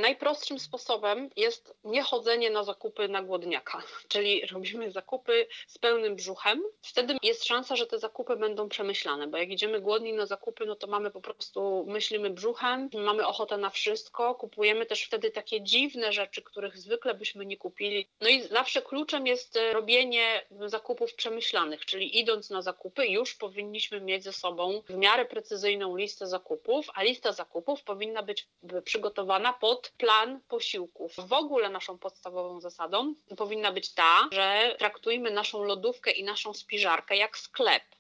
Najprostszym sposobem jest nie chodzenie na zakupy na głodniaka, czyli robimy zakupy z pełnym brzuchem. Wtedy jest szansa, że te zakupy będą przemyślane, bo jak idziemy głodni na zakupy, no to mamy po prostu, myślimy brzuchem, mamy ochotę na wszystko, kupujemy też wtedy takie dziwne rzeczy, których zwykle byśmy nie kupili. No i zawsze kluczem jest robienie zakupów przemyślanych, czyli idąc na zakupy już powinniśmy mieć ze sobą w miarę precyzyjną listę zakupów, a lista zakupów powinna być przygotowana pod plan posiłków. W ogóle naszą podstawową zasadą powinna być ta, że traktujmy naszą lodówkę i naszą spiżarkę jak sklep.